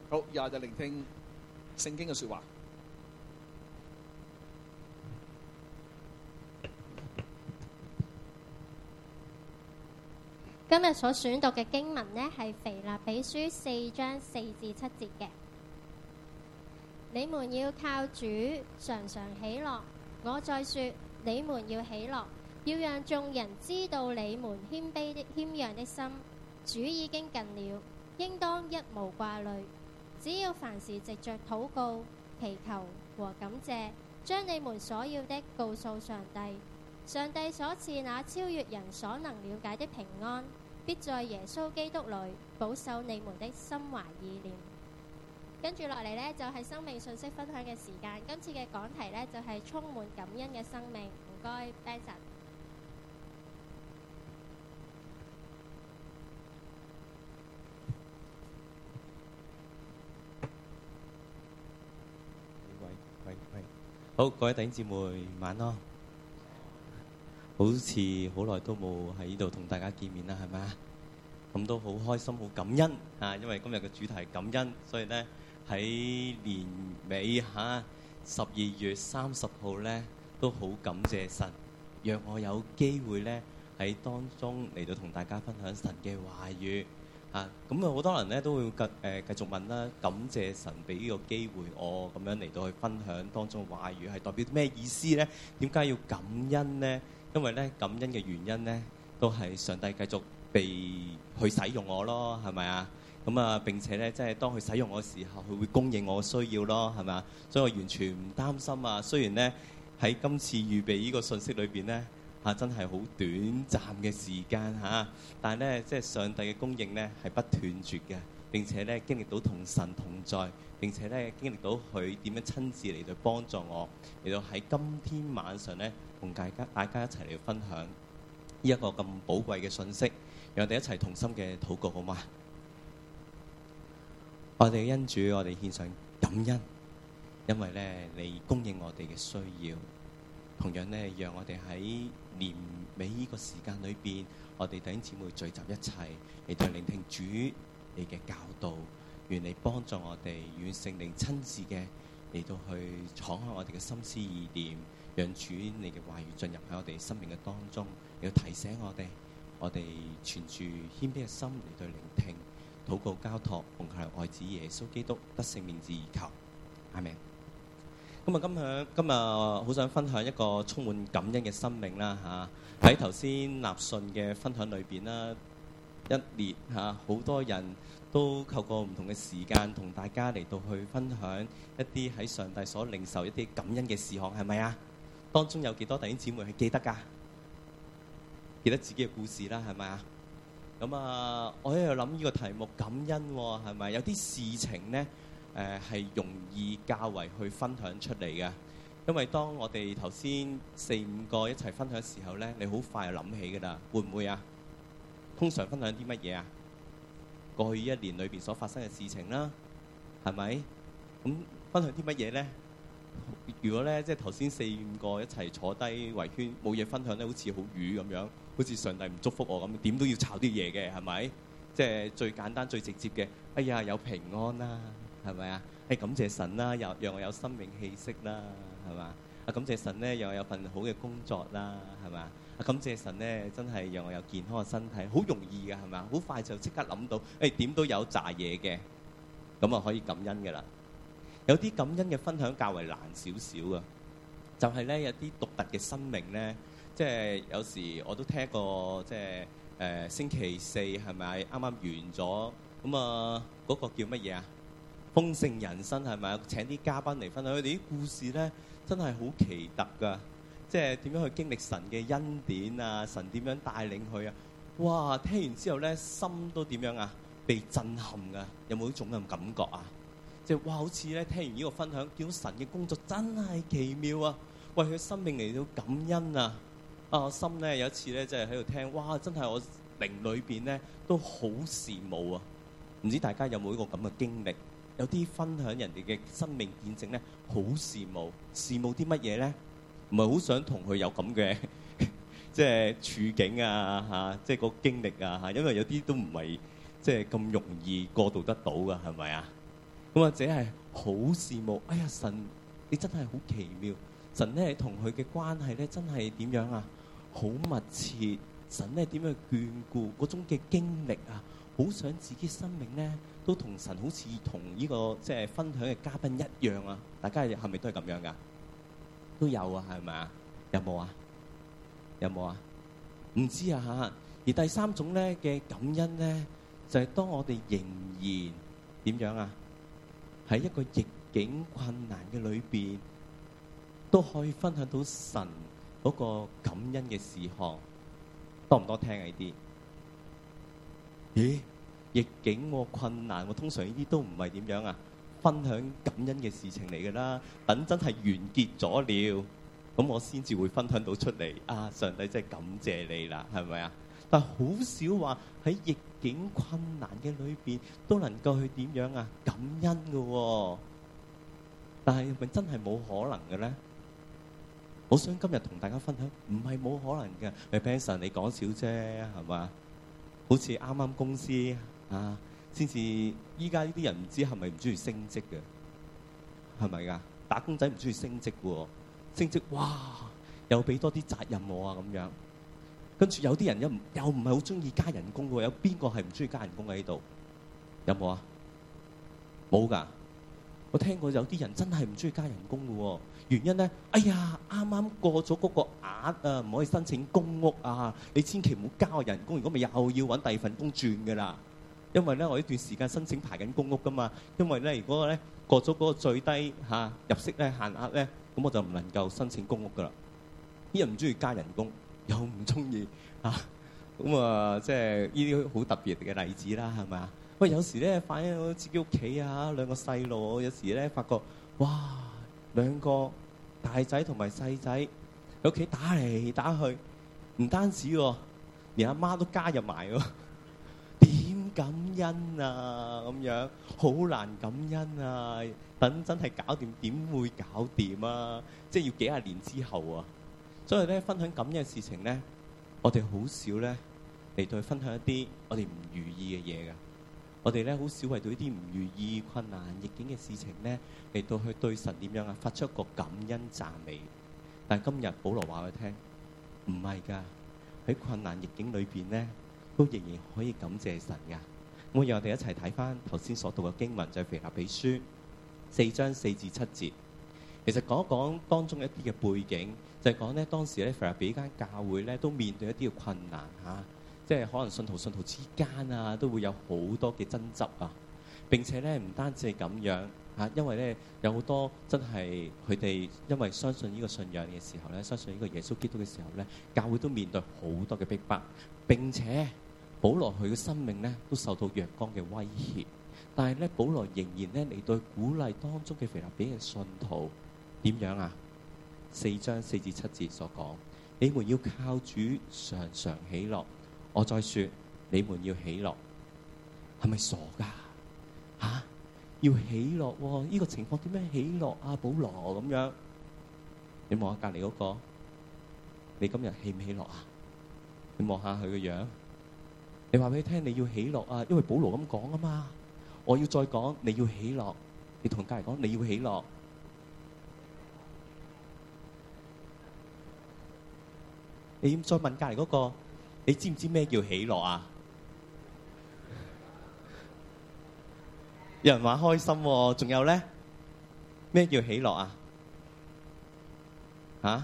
好，以下就聆聽聖經嘅說話。 今日所選讀嘅經文呢，係腓立比書4章4至7節嘅。你們要靠主常常喜樂。我再說，你們要喜樂，要讓眾人知道你們謙讓的心。主已經近了，應當一無掛慮。只要凡事藉着禱告、祈求和感謝，將你們所要的告訴上帝。上帝所賜那超越人所能了解的平安，必在耶穌基督裏保守你們的心懷意念。跟住落嚟呢，就係生命信息分享嘅時間。今次嘅講題呢，就係充滿感恩嘅生命。唔該 Benson。 好，各位弟兄姊妹晚安。好似好耐都冇喺呢度同大家見面啦，係咪啊？咁都好開心，好感恩啊！因為今日嘅主題係感恩，所以呢喺年尾12月30號呢都好感謝神，讓我有機會呢喺當中嚟到同大家分享神嘅話語啊！咁啊，好多人呢都會繼續問啦，感謝神俾呢個機會我咁樣嚟到去分享當中嘅話語係代表咩意思呢？點解要感恩呢？因為咧感恩嘅原因咧，都係上帝繼續被去使用我咯，係咪啊？咁啊並且咧，即係當佢使用我嘅時候，佢會供應我嘅需要咯，係咪啊？所以我完全唔擔心啊。雖然咧喺今次預備呢個信息裏邊咧，真係好短暫嘅時間但係咧即係上帝嘅供應咧係不斷絕嘅，並且咧經歷到同神同在，並且咧經歷到佢點樣親自嚟到幫助我，嚟到喺今天晚上咧同大家一齊嚟分享呢一個咁寶貴嘅信息，讓我哋一齊同心嘅禱告好嗎？我哋嘅恩主，我哋獻上感恩，因為咧你供應我哋嘅需要，同樣咧讓我哋喺年尾呢個時間裏邊，我哋弟兄姊妹聚集一齊嚟到聆聽主你嘅教導，願你幫助我哋，願聖靈親自嘅嚟到去敞開我哋嘅心思意念，讓主你嘅話語進入喺我哋生命嘅當中，要提醒我哋存住謙卑嘅心嚟到聆聽，禱告交託，奉靠愛子耶穌基督得勝名字而求，阿們。咁啊，今日好想分享一個充滿感恩嘅生命啦喺頭先納信嘅分享裏邊啦，一列好多人都透過唔同嘅時間同大家嚟到去分享一啲喺上帝所領受一啲感恩嘅事項，係咪啊？當中有幾多弟兄姊妹係記得㗎？記得自己嘅故事啦，係咪啊？咁啊，我喺度諗呢個題目感恩喎，係咪？有啲事情呢係容易較為去分享出嚟嘅，因為當我哋頭先4、5個一齊分享嘅時候呢，你好快就諗起㗎啦，會唔會啊？通常分享啲乜嘢啊？過去1年裏邊所發生嘅事情啦，係咪？咁分享啲乜嘢呢？如果咧即係頭先4、5個一齊坐低圍圈冇嘢分享咧，好似好瘀咁樣，好似上帝唔祝福我咁，點都要炒啲嘢嘅，係咪？即係最簡單最直接嘅，哎呀有平安啦，係咪啊？感謝神啦，又讓我有生命氣息啦，係嘛？感謝神咧，讓我有份好嘅工作啦，係嘛？感謝神咧，真係讓我有健康嘅身體，好容易㗎，係咪？好快就即刻諗到，點都有炸嘢嘅，咁啊可以感恩㗎啦。有啲感恩嘅分享較為難少少啊，就係咧有啲獨特嘅生命咧，即係有時我都聽過，即係星期四係咪啱啱完咗？咁啊嗰個叫乜嘢啊？豐盛人生係咪？請啲嘉賓嚟分享佢哋啲故事咧，真係好奇特㗎！即係點樣去經歷神嘅恩典啊？神點樣帶領佢啊？哇！聽完之後咧，心都點樣啊？被震撼㗎！有冇呢種咁感覺啊？即係哇！好似咧聽完呢個分享，見到神嘅工作真係奇妙啊！為佢生命嚟到感恩啊！我心咧有一次咧，即係喺度聽，哇！真係我靈裏邊咧都好羨慕啊！唔知大家有冇呢個咁嘅經歷？有啲分享人哋嘅生命見證咧，好羨慕。羨慕啲乜嘢咧？唔係好想同佢有咁嘅即係處境啊即係個經歷啊因為有啲都唔係即係咁容易過渡得到㗎，係咪啊？ 咁或者係好羨慕，哎呀神，你真係好奇妙，神咧同佢嘅關係咧真係點樣啊？好密切，神咧點樣眷顧嗰種嘅經歷啊？好想自己生命咧都同神好似同呢個即係分享嘅嘉賓一樣啊！大家係咪都係咁樣噶？都有啊，係咪啊？有冇啊？有冇啊？唔知啊嚇。而第三種咧嘅感恩咧，就係當我哋仍然點樣啊？喺一個逆境困難嘅裏邊，都可以分享到神嗰個感恩嘅事項，多唔多聽啊？呢啲？咦？逆境喎，困難喎，通常呢啲都唔係點樣啊？分享感恩嘅事情嚟㗎啦。等真係完結咗了，咁我先至會分享到出嚟。啊，上帝真係感謝你啦，係咪啊？但係好少話喺逆境困難嘅裏邊都能夠去點樣啊？感恩㗎喎。但係咪真係冇可能嘅咧？我想今日同大家分享，唔係冇可能嘅。誒 Benson 你講笑啫，係嘛？好似啱啱公司啊，先至依家呢啲人唔知係咪唔中意升職嘅，係咪㗎？打工仔唔中意升職喎，升職哇，又俾多啲責任我啊咁樣。跟住有啲人又唔係好中意加人工喎，有邊個係唔中意加人工喺呢度？有冇啊？冇㗎。我聽過有啲人真係唔中意加人工嘅喎，原因咧，哎呀，啱啱過咗嗰個額啊，唔可以申請公屋啊，你千祈唔好加我人工，如果咪又要揾第二份工轉㗎啦。因為咧，我呢段時間申請排緊公屋㗎嘛，因為咧，如果咧過咗嗰個最低入息咧限額咧，咁我就唔能夠申請公屋㗎啦。啲人唔中意加人工，又唔中意咁啊，即係呢啲好特別嘅例子啦，係咪啊？喂，有時咧反映到自己屋企啊，兩個細路，有時咧發覺，哇，兩個大仔同埋細仔喺屋企打嚟打去，唔單止喎，連阿媽都加入埋喎，點感恩啊？咁樣好難感恩啊！等真係搞掂，點會搞掂啊？即係要幾廿年之後啊！所以咧，分享感恩嘅事情咧，我哋好少咧嚟到去分享一啲我哋唔如意嘅嘢㗎。我哋咧好少為到呢啲唔如意、困難、逆境嘅事情咧嚟到去對神點樣啊？發出一個感恩讚美。但係今日保羅話佢聽，唔係㗎，喺困難逆境裏邊咧，都仍然可以感謝神㗎。咁讓我哋一齊睇翻頭先所讀嘅經文，就係腓立比書4章4至7節。其實講一講當中一啲嘅背景，就係講咧當時咧腓立比間教會咧都面對一啲嘅困難嚇。即係可能信徒之間啊，都會有好多嘅爭執啊。並且咧唔單止係咁樣嚇，因為咧有好多真係佢哋因為相信呢個信仰嘅時候咧，相信呢個耶穌基督嘅時候咧，教會都面對好多嘅逼迫。並且保羅佢嘅生命咧都受到若干嘅威脅。但係咧保羅仍然咧嚟到鼓勵當中嘅腓立比嘅信徒點樣啊？4章4至7節所講，你們要靠主常常喜樂。我再說，你們要喜樂，係咪傻㗎？嚇，要喜樂喎？呢個情況點樣喜樂啊？保羅咁樣，你望下隔離嗰個，你今日喜唔喜樂啊？你望下佢嘅樣，你話俾佢聽你要喜樂啊，因為保羅咁講啊嘛。我要再講，你要喜樂，你同隔離講你要喜樂。你再問隔離嗰個。你知唔知咩叫喜樂啊？有人話開心喎，仲有咧咩叫喜樂啊？嚇？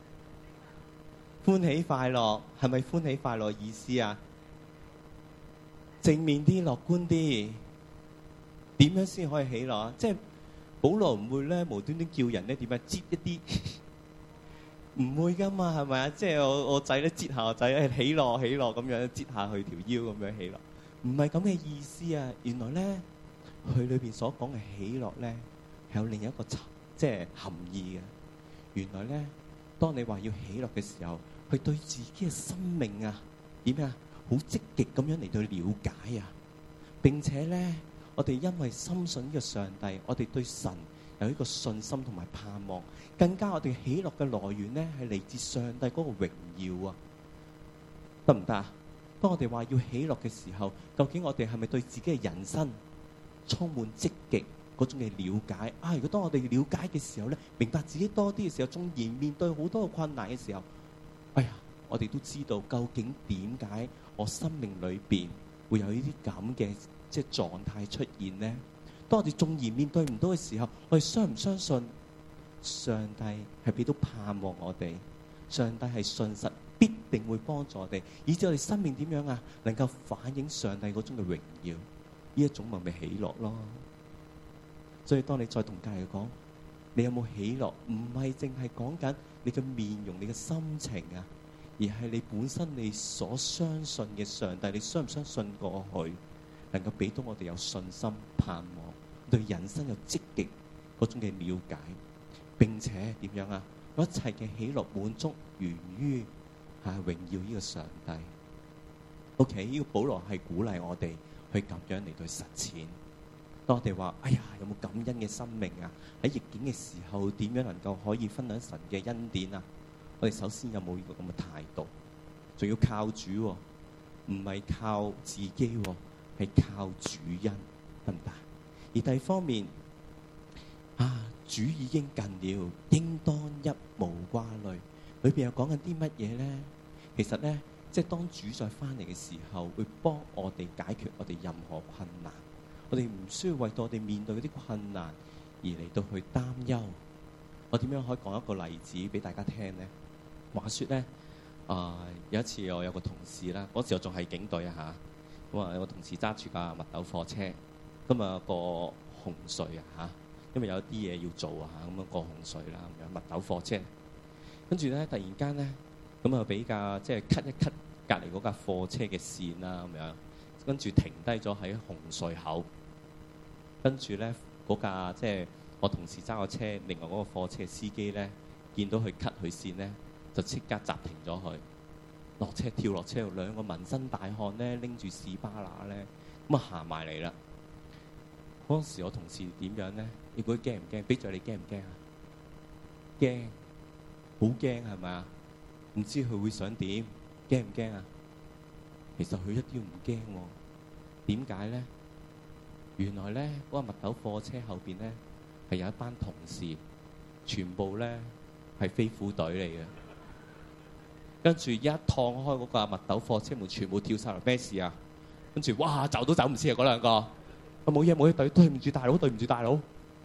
歡喜快樂係咪歡喜快樂意思啊？正面啲，樂觀啲，點樣先可以喜樂啊？即係保羅唔會咧無端端叫人咧點樣擠一啲。唔會噶嘛，係咪啊？即係我仔咧，擠下我仔，喜樂喜樂咁樣擠下佢條腰咁樣喜樂，唔係咁嘅意思啊！原來咧，佢裏邊所講嘅喜樂咧，係有另一個即係含義嘅。原來咧，當你話要喜樂嘅時候，佢對自己嘅生命啊，點啊，好積極咁樣嚟到了解啊！並且咧，我哋因為深信呢個上帝，我哋對神有一個信心同埋盼望，更加我哋喜樂嘅來源咧係嚟自上帝嗰個榮耀啊，得唔得啊？當我哋話要喜樂嘅時候，究竟我哋係咪對自己嘅人生充滿積極嗰種嘅了解啊！如果當我哋了解嘅時候咧，明白自己多啲嘅時候，縱然面對好多嘅困難嘅時候，哎呀，我哋都知道究竟點解我生命裏邊會有呢啲咁嘅即係狀態出現呢？當我哋縱然面對唔到嘅時候，我哋相唔相信上帝係俾到盼望我哋？上帝係信實，必定會幫助我哋，以至我哋生命點樣啊？能夠反映上帝嗰種嘅榮耀，呢一種咪喜樂咯。所以當你再同隔籬講，你有冇喜樂？唔係淨係講緊你嘅面容、你嘅心情啊，而係你本身你所相信嘅上帝，你相唔相信過去能夠俾到我哋有信心、盼望，對人生有積極嗰種嘅了解，並且點樣啊？一切嘅喜樂滿足源於榮耀呢個上帝。OK， 呢個保羅係鼓勵我哋去咁樣嚟到實踐。當我哋話哎呀，有冇感恩嘅生命啊？喺逆境嘅時候，點樣能夠可以分享神嘅恩典啊？我哋首先有冇呢個咁嘅態度？仲要靠主喎，唔係靠自己喎，係靠主恩，得唔得？而第二方面主已經近了，應當一無掛慮。裏邊又講緊啲乜嘢咧？其實咧，即係當主再翻嚟嘅時候，會幫我哋解決我哋任何困難。我哋唔需要為到我哋面對嗰啲困難而嚟到去擔憂。我點樣可以講一個例子俾大家聽咧？話說咧，有一次我有個同事啦，嗰時我仲係警隊啊嚇，咁啊有個同事揸住架密斗貨車，咁啊過紅隧啊嚇，因為有啲嘢要做啊嚇，咁樣過紅隧啦咁樣密斗貨車，跟住咧突然間咧，咁啊俾架即係 cut 一 cut 隔離嗰架貨車嘅線啦咁樣，跟住停低咗喺紅隧口。跟住咧，嗰架即係我同事揸個車，另外嗰個貨車司機咧，見到佢 cut 佢線咧，就即刻暫停咗佢，落車跳落車，兩個紋身大漢咧拎住士巴拿咧，咁啊行埋嚟啦。嗰時我同事點樣咧？你估驚唔驚？俾咗你驚唔驚啊？驚，好驚係咪啊？唔知佢會想點？驚唔驚啊？其實佢一啲都唔驚喎。點解咧？原來咧，嗰個密斗貨車後邊咧係有一班同事，全部咧係飛虎隊嚟嘅。跟住一趟開嗰個密斗貨車門，全部跳晒嚟，咩事啊？跟住哇，走都走唔切啊！嗰兩個，冇嘢冇嘢，對唔住大佬，對唔住大佬。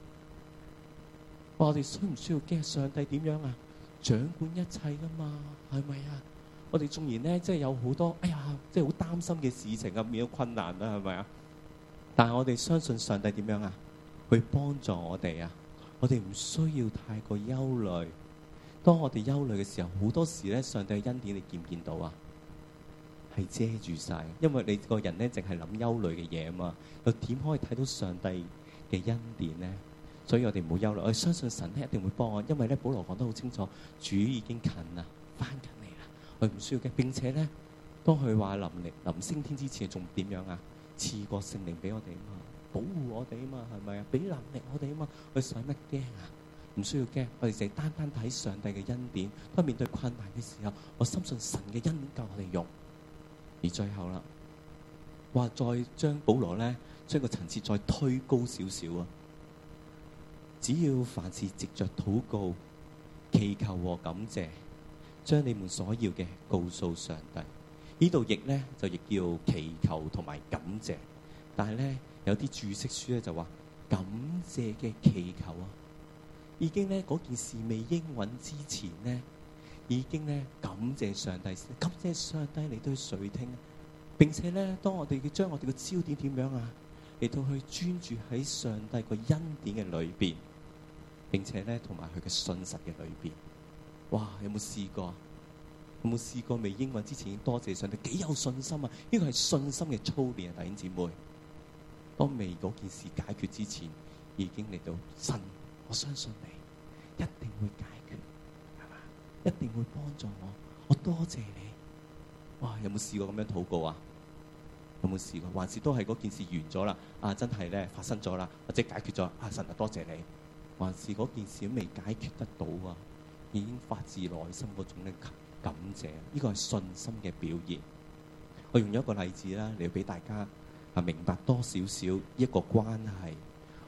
我哋需唔需要驚上帝點樣啊？掌管一切噶嘛，係咪啊？我哋縱然咧，即係有好多，哎呀，即係好擔心嘅事情啊，面對困難啊，係咪啊？但係我哋相信上帝點樣啊？去幫助我哋啊！我哋唔需要太過憂慮。當我哋憂慮嘅時候，好多時咧，上帝嘅恩典你見唔見到啊？係遮住晒，因為你個人咧淨係諗憂慮嘅嘢啊嘛，又點可以睇到上帝嘅恩典咧？所以我哋唔好憂慮，我哋相信神咧一定會幫我，因為咧保羅講得好清楚，主已經近啦，翻緊嚟啦，我哋唔需要嘅。並且咧，當佢話臨升天之前，仲點樣啊？賜個聖靈俾我哋啊嘛，保護我哋啊嘛，係咪啊？俾能力我哋啊嘛，我哋使乜驚啊？唔需要驚，我哋淨係單單睇上帝嘅恩典。當面對困難嘅時候，我深信神嘅恩典夠我哋用。而最後啦，話再將保羅咧將個層次再推高少少啊！只要凡事藉着禱告、祈求和感謝，將你們所要嘅告訴上帝。呢度譯咧就譯叫祈求同埋感謝，但係咧有啲注釋書咧就話感謝嘅祈求啊，已經咧嗰件事未應允之前咧，已經咧感謝上帝，感謝上帝嚟到去垂聽，並且咧當我哋要將我哋嘅焦點點樣啊嚟到去專注喺上帝個恩典嘅裏邊，並且咧同埋佢嘅信實嘅裏邊。哇！有冇試過？有冇試過未應允之前已經多謝上帝？幾有信心啊！呢個係信心嘅操練啊，弟兄姊妹。當未嗰件事解決之前，已經嚟到神，我相信你一定會解決，係嘛？一定會幫助我。我多謝你。哇！有冇試過咁樣禱告啊？有冇試過？還是都係嗰件事完咗啦？啊，真係咧發生咗啦，或者解決咗啊？神啊，多謝你。還是嗰件事都未解決得到啊？已經發自內心嗰種嘅感謝，呢個係信心嘅表現。我用咗一個例子啦，嚟俾大家明白多少少一個關係。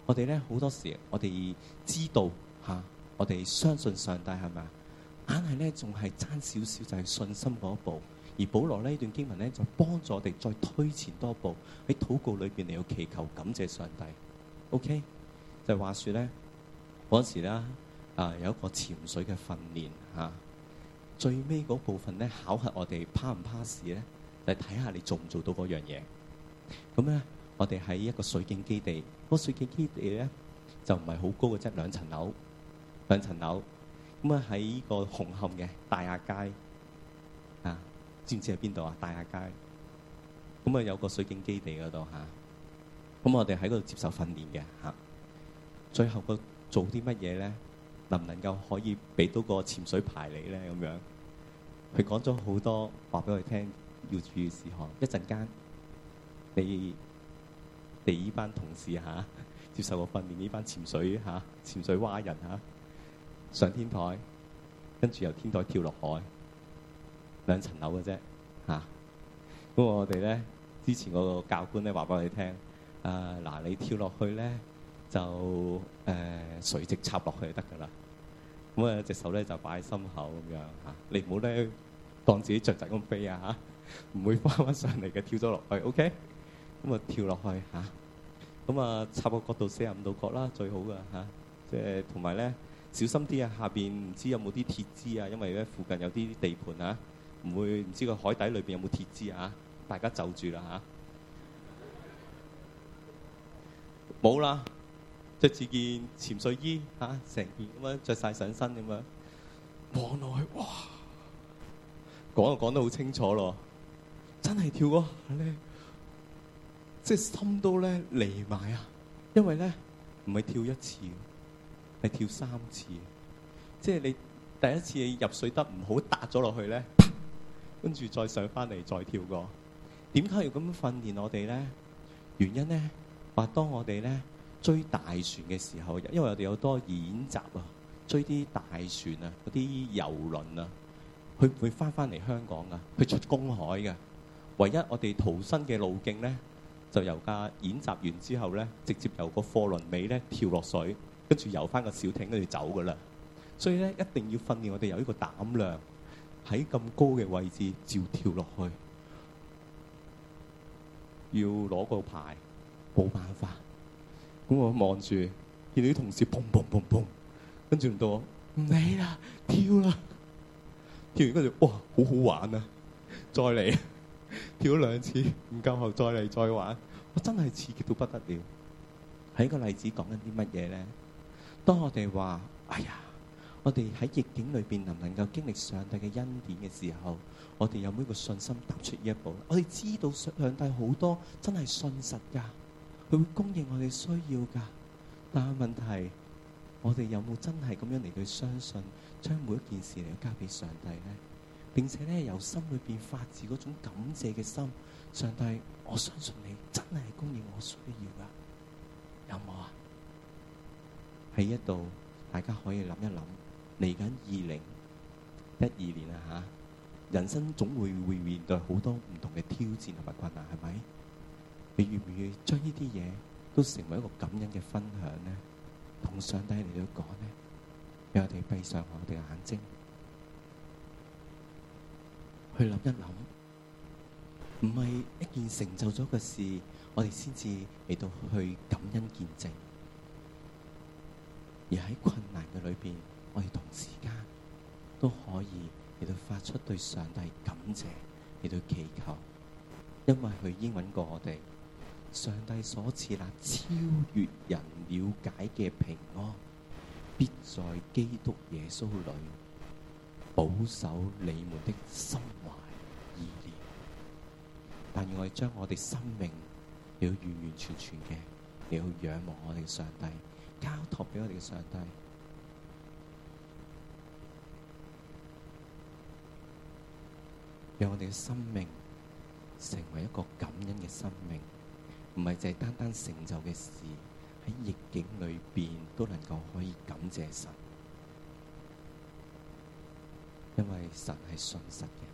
我哋咧好多時，我哋知道嚇，我哋相信上帝係咪啊？硬係咧仲係爭少少，就係信心嗰一步。而保羅呢段經文咧就幫助我哋再推前多步，喺禱告裏邊嚟到祈求感謝上帝。OK， 就係話説咧嗰陣時咧有一個潛水嘅訓練嚇，最尾嗰部分咧考核我哋 pass 唔 pass 咧，就係睇下你做唔做到嗰樣嘢。咁咧我哋喺一個水警基地，個水警基地咧就唔係好高嘅啫，兩層樓。咁啊喺個紅磡嘅大亞街啊，知唔知喺邊度啊？大亞街咁啊有個水警基地嗰度嚇，咁我哋喺嗰度接受訓練嘅嚇。最後個做啲乜嘢咧？能唔能夠可以俾到個潛水牌你咧？咁樣佢講咗好多話俾我哋聽，要注意事項。一陣間你哋呢班同事嚇接受個訓練，呢班潛水蛙人嚇上天台，跟住由天台跳落海，2層樓嘅啫嚇。咁我哋咧之前嗰個教官咧話俾我哋聽，嗱你跳落去咧就垂直插落去就得㗎啦。咁啊隻手咧就擺喺心口咁樣嚇，你唔好咧當自己雀仔咁飛啊嚇，唔會翻上嚟嘅，跳咗落去 OK。咁啊跳落去嚇，咁啊插個角度45度角啦，最好㗎嚇。即係同埋咧小心啲啊，下邊唔知有冇啲鐵枝啊，因為咧附近有啲地盤啊，唔知個海底裏邊有冇鐵枝啊，大家就住啦嚇。冇啦，着住件潛水衣嚇，成件咁樣着晒上身咁樣，望落去哇，講就講得好清楚咯，真係跳嗰下咧，即係心都咧離埋啊！因為咧唔係跳一次，係跳3次。即係你第一次你入水得唔好，搭咗落去咧，跟住再上翻嚟再跳過。點解要咁樣訓練我哋咧？原因咧話當我哋咧追大船嘅時候，因為我哋有多演習啊，追啲大船啊，嗰啲遊輪啊，佢唔會翻嚟香港噶，佢出公海嘅。唯一我哋逃生嘅路徑咧，就由架演習完之後咧，直接由個貨輪尾咧跳落水，跟住游翻個小艇跟住走噶啦。所以咧一定要訓練我哋有呢個膽量，喺咁高嘅位置照跳落去，要攞個牌，冇辦法。咁我望住，見到啲同事砰砰砰砰，跟住輪到我唔理啦，跳啦，跳完跟住哇好好玩啊，再嚟。跳咗2次唔夠後，再嚟再玩，我真係刺激到不得了。喺個例子講緊啲乜嘢咧？當我哋話哎呀，我哋喺逆境裏邊能唔能夠經歷上帝嘅恩典嘅時候，我哋有冇一個信心踏出呢一步？我哋知道上帝好多真係信實噶，佢會供應我哋需要噶。但係問題，我哋有冇真係咁樣嚟到相信，將每一件事嚟交俾上帝咧？並且咧由心裏邊發自嗰種感謝嘅心，上帝，我相信你真係供應我需要噶，有冇啊？喺一度，大家可以諗一諗，嚟緊2012年啊嚇，人生總會面對好多唔同嘅挑戰同埋困難，係咪？你願唔願意將呢啲嘢都成為一個感恩嘅分享咧？同上帝嚟到講咧，讓我哋閉上我哋嘅眼睛。去諗一諗，唔係一件成就咗嘅事，我哋先至嚟到去感恩見證，而喺困難嘅裏邊，我哋同時間都可以嚟到發出對上帝感謝，嚟到祈求，因為佢應允過我哋，上帝所賜立超越人了解嘅平安，必在基督耶穌裏保守你們的心懷意念，但願我哋將我哋生命要完完全全嘅，你要仰望我哋嘅上帝，交託俾我哋嘅上帝，讓我哋嘅生命成為一個感恩嘅生命，唔係淨係單單成就嘅事，喺逆境裏邊都能夠可以感謝神。因為神係信實嘅，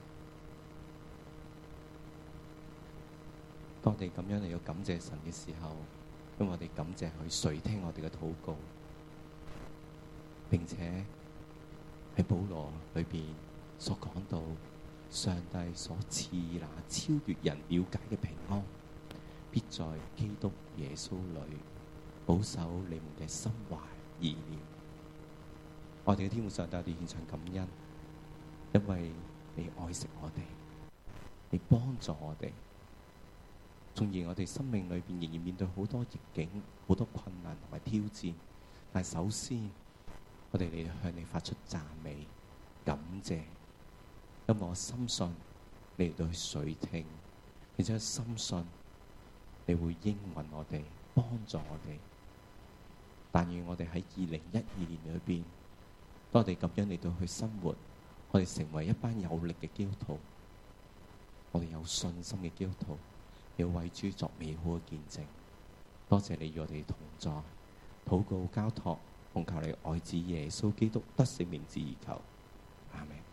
當你咁樣嚟到感謝神嘅時候， 因為我哋感謝佢垂聽我哋嘅禱告，並且喺保羅裏邊所講到，上帝所賜那超越人了解嘅平安，必在基督耶穌裏保守你們嘅心懷意念。我哋嘅天父上帝，我哋獻上感恩，因為你愛惜我哋，你幫助我哋。縱然我哋生命裏邊仍然面對好多逆境、好多困難同埋挑戰，但係首先我哋嚟向你發出讚美、感謝，因為我深信你嚟到去垂聽，而且深信你會應允我哋，幫助我哋。但願我哋喺2012年裏邊，當我哋咁樣嚟到去生活，我哋成為一班有力嘅基督徒，我哋有信心嘅基督徒，要為主作美好嘅見證。多謝你與我哋同在，禱告交託，奉靠你愛子耶穌基督得勝名字而求，阿們。